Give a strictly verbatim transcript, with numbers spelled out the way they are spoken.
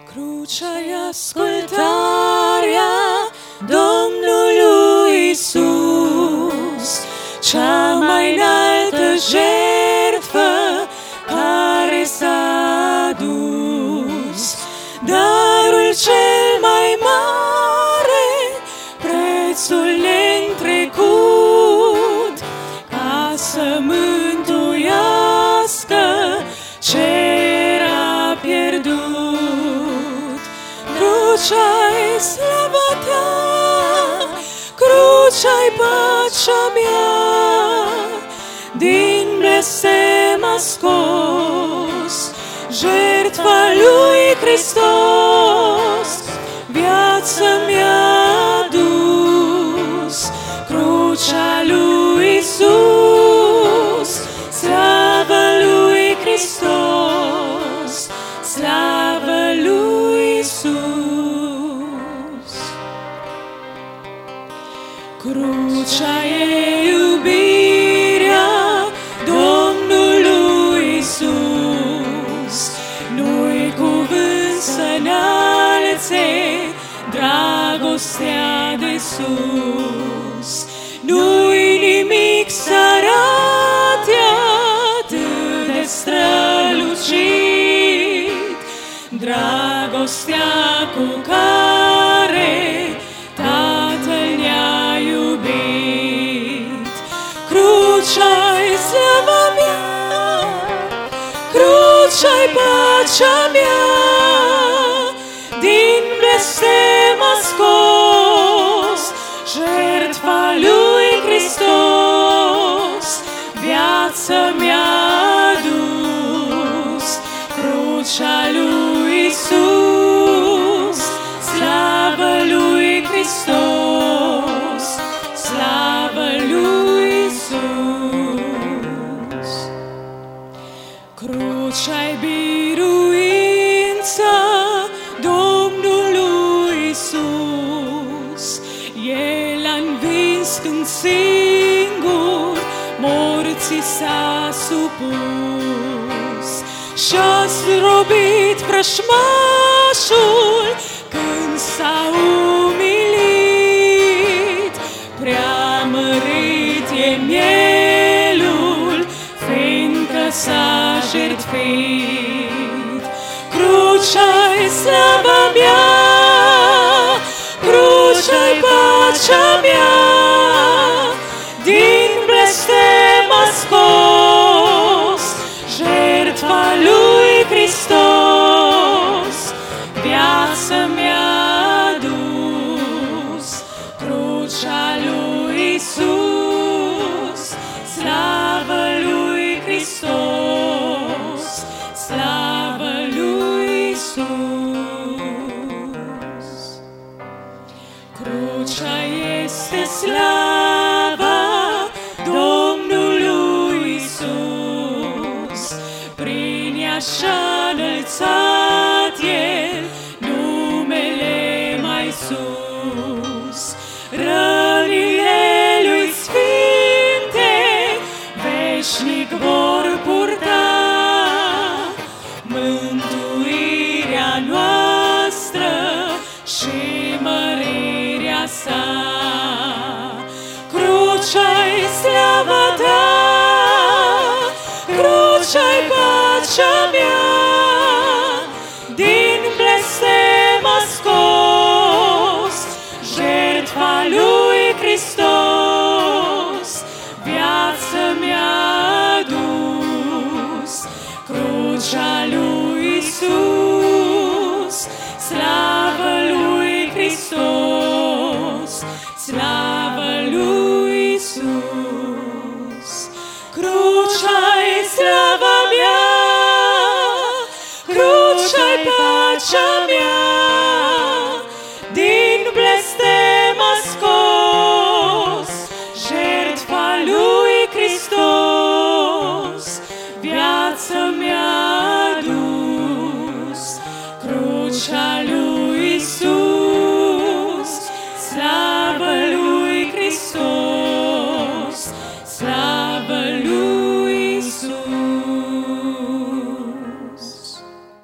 Crucea-i ascultarea Domnului Iisus, cea mai înaltă jertfă care s-a adus, darul cel mai mare, prețul neîntrecut, ca să mântuiască ce era pierdut. Crucea-i slava ta, crucea-i pacea mea, din blestem a scos jertfa lui Hristos, viață mi-a dus. Crucea lui Iisus, slavă lui Hristos, slavă lui Iisus. Crucea e iubirea Domnului Iisus, nu-i cuvânt să înalțe dragostea de sus, nu-i nimic să arate atât de strălucit, dragostea cu care Tatăl ne-a iubit. Crucea-i slava mea, crucea-i pacea mea, din blestem a scos jertfa lui Hristos, viață mi-a dus. Crucea lui Iisus, slavă lui Hristos, slavă lui Iisus. Crucea-i biruința Domnului Iisus, El a învins când singur morții s-a supus, și-a zdrobit vrăjmașul când s-a umilit. Preamărit e mielul, fiindcă s-a jertfit. Crucea-i slava mea, crucea-i pacea mea, din blestem a scos jertfa lui Hristos, viață mi-a dus. Crucea lui Iisus, slavă lui Hristos, slavă lui Iisus. Crucea este slava Domnului Iisus, prin ea și-a înălțat El numele mai sus. Rănile lui sfinte veșnic vor purta, mântuirea noastră și mărirea sa. Crucea-i slava ta, crucea-i pacea mea, din blestem a scos jertfa lui Hristos, viață mi-a dus. Crucea lui Iisus, slavă lui Hristos, slavă lui Iisus. Crucea-i slava mea, crucea-i pacea mea,